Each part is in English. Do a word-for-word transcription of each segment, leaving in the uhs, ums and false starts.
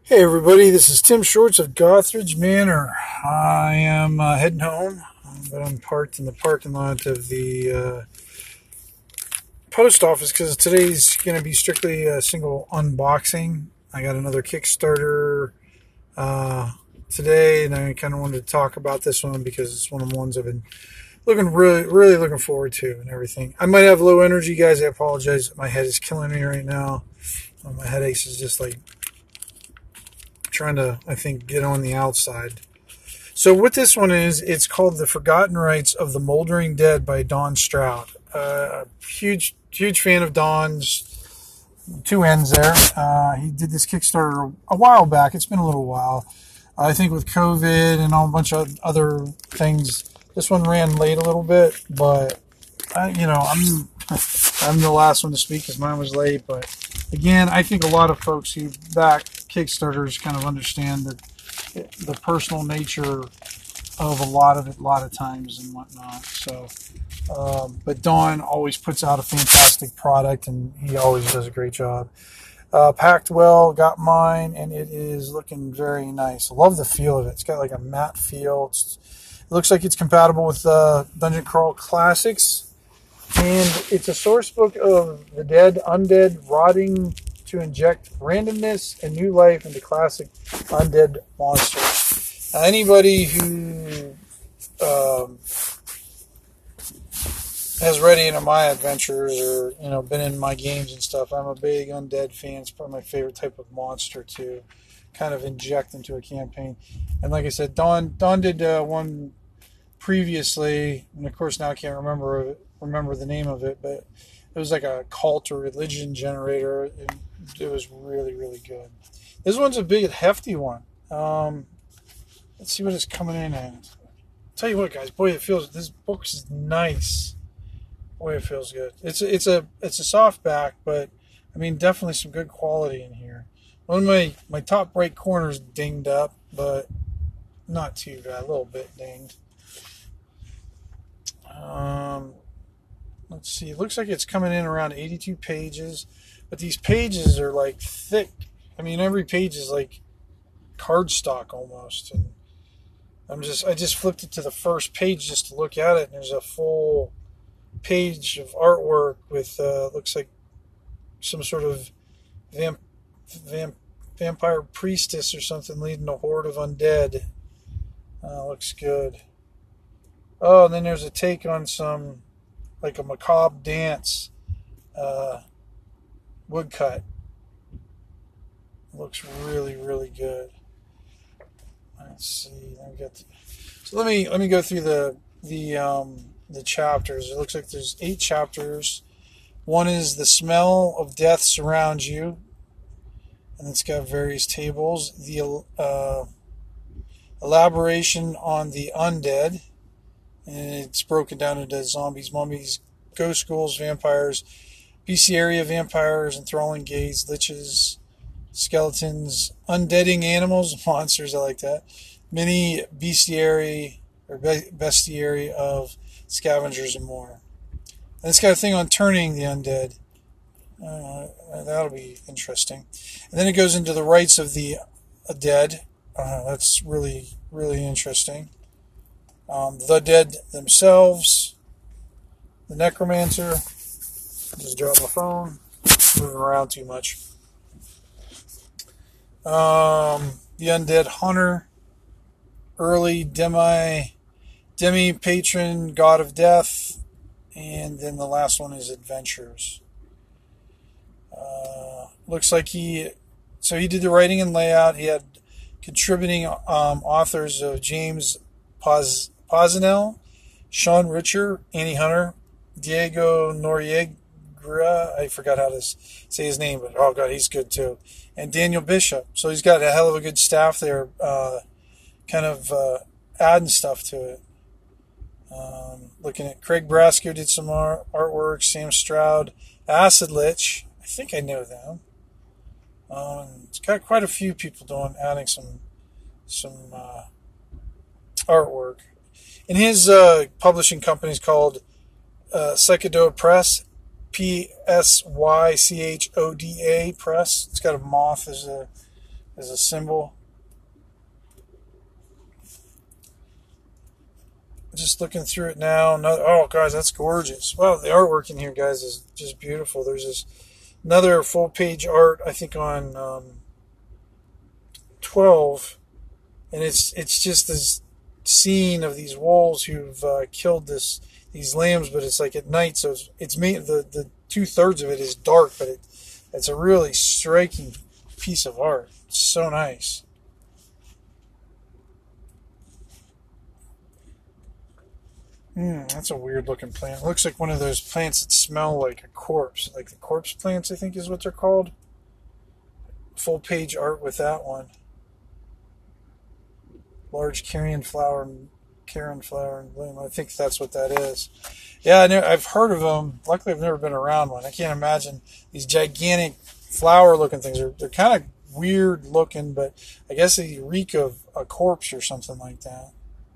Hey everybody, this is Tim Shorts of Gothridge Manor. I am uh, heading home, but I'm parked in the parking lot of the uh, post office because today's going to be strictly a single unboxing. I got another Kickstarter uh, today, and I kind of wanted to talk about this one because it's one of the ones I've been looking really, really looking forward to and everything. I might have low energy, guys. I apologize. My head is killing me right now. Uh, my headaches is just like trying to, I think, get on the outside. So what this one is, it's called The Forgotten Rites of the Moldering Dead by Don Stroud. Uh, huge, huge fan of Don's. Two ends there. Uh, he did this Kickstarter a while back. It's been a little while. Uh, I think with COVID and all a bunch of other things, this one ran late a little bit, but I, you know, I'm I'm the last one to speak because mine was late. But again, I think a lot of folks who back Kickstarters kind of understand that the personal nature of a lot of it, a lot of times and whatnot. So, um, but Don always puts out a fantastic product, and he always does a great job. Uh, packed well, got mine, and it is looking very nice. I love the feel of it. It's got like a matte feel. It's, it looks like it's compatible with uh, Dungeon Crawl Classics, and it's a source book of the dead, undead, rotting to inject randomness and new life into classic undead monsters. Now, anybody who um, has read any of my adventures or you know been in my games and stuff, I'm a big undead fan. It's probably my favorite type of monster to kind of inject into a campaign. And like I said, Don Don did uh, one previously, and of course now I can't remember remember the name of it, but it was like a cult or religion generator. It, it was really, really good. This one's a big, hefty one. Um, let's see what it's coming in at. Tell you what, guys, boy, it feels. This book is nice. Boy, it feels good. It's a, it's a it's a soft back, but I mean, definitely some good quality in here. One of my my top right corners dinged up, but not too bad. A little bit dinged. Um. Let's see. It looks like it's coming in around eighty-two pages, but these pages are like thick. I mean, every page is like cardstock almost. And I'm just, I just flipped it to the first page just to look at it, and there's a full page of artwork with uh, looks like some sort of vamp, vamp, vampire priestess or something leading a horde of undead. Uh, looks good. Oh, and then there's a take on some, like a macabre dance uh, woodcut. Looks really, really good. Let's see. Let me get the, so let me let me go through the the um, the chapters. It looks like there's eight chapters. One is the smell of death surrounds you, and it's got various tables. The uh, elaboration on the undead. And it's broken down into zombies, mummies, ghost ghouls, vampires, bestiaria vampires, enthralling gaze, liches, skeletons, undeading animals, monsters, I like that. Many bestiary or bestiary of scavengers and more. And it's got a thing on turning the undead. Uh, that'll be interesting. And then it goes into the rites of the dead. Uh, that's really, really interesting. Um, the dead themselves, the necromancer. Just dropped my phone, moving around too much. Um, the undead hunter, early demi, demi patron, god of death, and then the last one is adventures. Uh, looks like he, so he did the writing and layout. He had contributing um, authors of James Paz. Poznell, Sean Richer, Annie Hunter, Diego Noriega, I forgot how to say his name, but oh god, he's good too, and Daniel Bishop. So he's got a hell of a good staff there, uh, kind of uh, adding stuff to it. Um, looking at Craig Brasco did some art, artwork, Sam Stroud, Acid Lich, I think I know them. Um, it's got quite a few people doing, adding some, some uh, artwork. And his uh, publishing company is called uh, Psychoda Press, P S Y C H O D A Press. It's got a moth as a as a symbol. Just looking through it now. No, oh, guys, that's gorgeous. Wow, the artwork in here, guys, is just beautiful. There's this another full-page art, I think, on um, twelve, and it's it's just this scene of these wolves who've uh, killed this these lambs, but it's like at night, so it's, it's made, the the two thirds of it is dark, but it it's a really striking piece of art. It's so nice. Hmm, that's a weird looking plant. It looks like one of those plants that smell like a corpse, like the corpse plants, I think is what they're called. Full page art with that one. Large carrion flower, carrion flower and bloom. I think that's what that is. Yeah, I know, I've heard of them. Luckily, I've never been around one. I can't imagine these gigantic flower-looking things. They're, they're kind of weird looking, but I guess they reek of a corpse or something like that.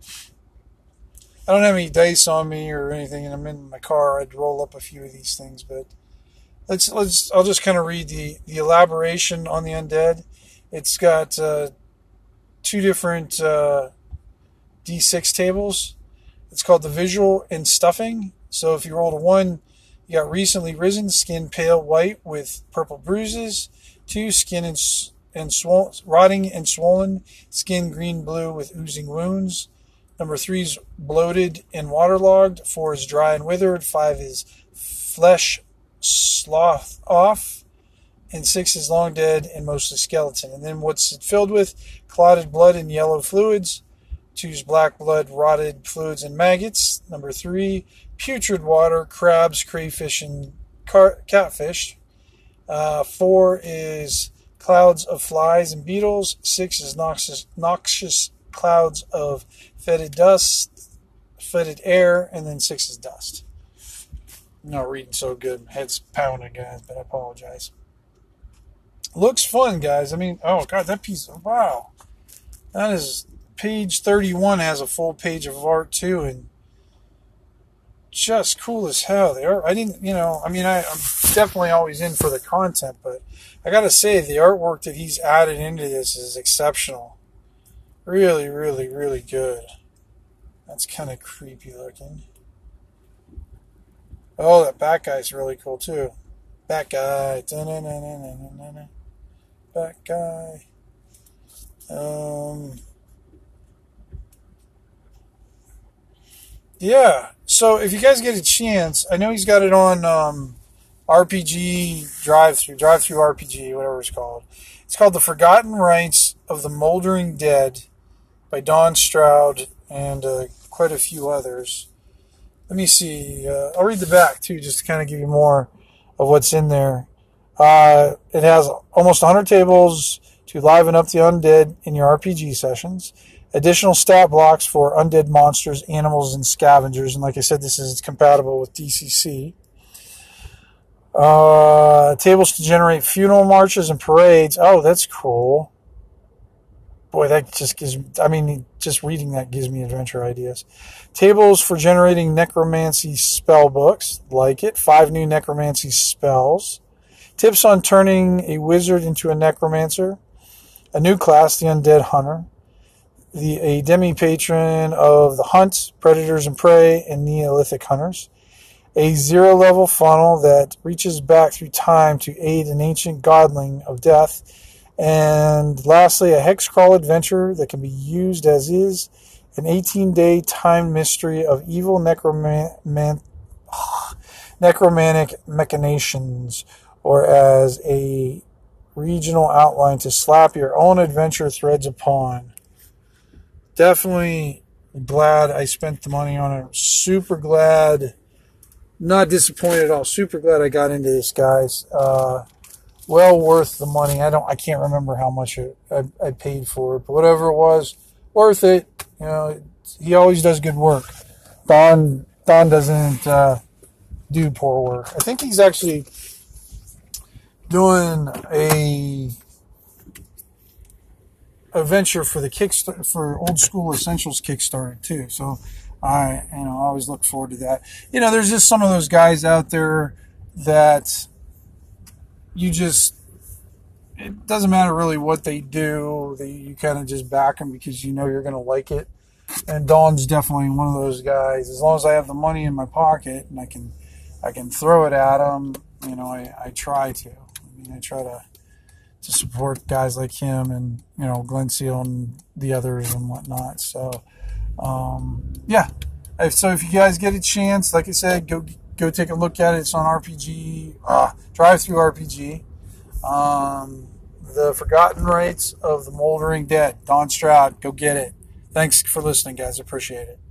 I don't have any dice on me or anything, and I'm in my car. I'd roll up a few of these things, but let's let's. I'll just kind of read the the elaboration on the undead. It's got uh, two different uh, D six tables. It's called the visual and stuffing. So if you rolled a one, you got recently risen, skin pale white with purple bruises. Two, skin and and swollen, rotting and swollen, skin green blue with oozing wounds. Number three is bloated and waterlogged. Four is dry and withered. Five is flesh sloughed off. And six is long dead and mostly skeleton. And then what's it filled with? Clotted blood and yellow fluids. Two is black blood, rotted fluids, and maggots. Number three, putrid water, crabs, crayfish, and car- catfish. Uh, four is clouds of flies and beetles. Six is noxious, noxious clouds of fetid dust, fetid air, and then six is dust. I'm not reading so good. My head's pounding, guys, but I apologize. Looks fun, guys. I mean, oh, God, that piece, wow. That is, page thirty-one has a full page of art, too, and just cool as hell. They are, I didn't, you know, I mean, I, I'm definitely always in for the content, but I gotta say, the artwork that he's added into this is exceptional. Really, really, really good. That's kind of creepy looking. Oh, that bat guy's really cool too. Bat guy. Bat guy. Um. Yeah. So if you guys get a chance, I know he's got it on um, R P G Drive-Thru, Drive-Thru R P G, whatever it's called. It's called The Forgotten Rites of the Moldering Dead by Don Stroud and uh, quite a few others. Let me see. Uh, I'll read the back, too, just to kind of give you more of what's in there. Uh, it has almost one hundred tables to liven up the undead in your R P G sessions. Additional stat blocks for undead monsters, animals, and scavengers. And like I said, this is compatible with D C C. Uh, tables to generate funeral marches and parades. Oh, that's cool. Boy, that just gives, I mean, just reading that gives me adventure ideas. Tables for generating necromancy spell books. Like it. Five new necromancy spells. Tips on turning a wizard into a necromancer. A new class, the Undead Hunter. The, a demi-patron of the hunt, predators and prey, and Neolithic hunters. A zero-level funnel that reaches back through time to aid an ancient godling of death. And lastly, a hex crawl adventure that can be used as is, an eighteen-day time mystery of evil necroman- man- necromantic machinations, or as a regional outline to slap your own adventure threads upon. Definitely glad I spent the money on it. Super glad, not disappointed at all. Super glad I got into this, guys. Uh, well worth the money. I don't, I can't remember how much it, I, I paid for it, but whatever it was, worth it. You know, he always does good work. Don, Don doesn't uh, do poor work. I think he's actually doing a adventure for the Kickstarter, for Old School Essentials Kickstarter too. So I, you know, I always look forward to that. You know, there's just some of those guys out there that you just, it doesn't matter really what they do. They, you kind of just back them because you know you're going to like it. And Don's definitely one of those guys. As long as I have the money in my pocket and I can, I can throw it at him. You know, I, I try to. I mean, I try to to support guys like him and you know Glenn Seal and the others and whatnot. So, um, yeah. If, so if you guys get a chance, like I said, go go take a look at it. It's on R P G, uh, Drive Through R P G. Um, the Forgotten Rites of the Moldering Dead. Don Stroud, go get it. Thanks for listening, guys. Appreciate it.